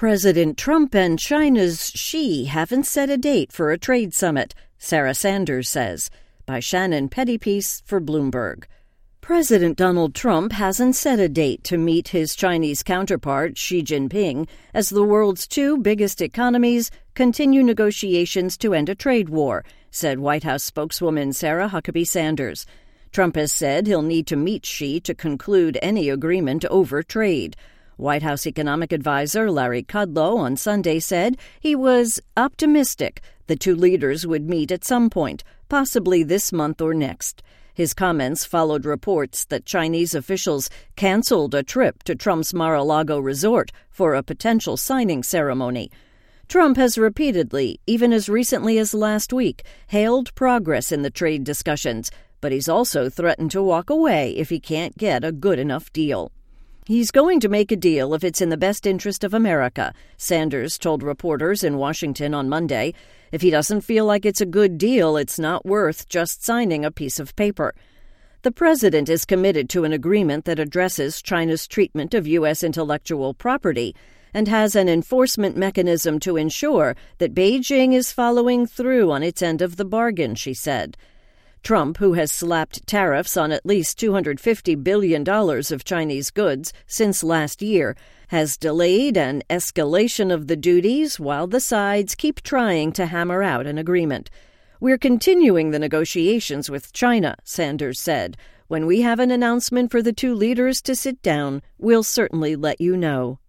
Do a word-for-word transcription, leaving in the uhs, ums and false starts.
President Trump and China's Xi haven't set a date for a trade summit, Sarah Sanders says, by Shannon Pettypiece for Bloomberg. President Donald Trump hasn't set a date to meet his Chinese counterpart, Xi Jinping, as the world's two biggest economies continue negotiations to end a trade war, said White House spokeswoman Sarah Huckabee Sanders. Trump has said he'll need to meet Xi to conclude any agreement over trade. White House economic advisor Larry Kudlow on Sunday said he was optimistic the two leaders would meet at some point, possibly this month or next. His comments followed reports that Chinese officials canceled a trip to Trump's Mar-a-Lago resort for a potential signing ceremony. Trump has repeatedly, even as recently as last week, hailed progress in the trade discussions, but he's also threatened to walk away if he can't get a good enough deal. He's going to make a deal if it's in the best interest of America, Sanders told reporters in Washington on Monday. If he doesn't feel like it's a good deal, it's not worth just signing a piece of paper. The president is committed to an agreement that addresses China's treatment of U S intellectual property and has an enforcement mechanism to ensure that Beijing is following through on its end of the bargain, she said. Trump, who has slapped tariffs on at least two hundred fifty billion dollars of Chinese goods since last year, has delayed an escalation of the duties while the sides keep trying to hammer out an agreement. We're continuing the negotiations with China, Sanders said. When we have an announcement for the two leaders to sit down, we'll certainly let you know.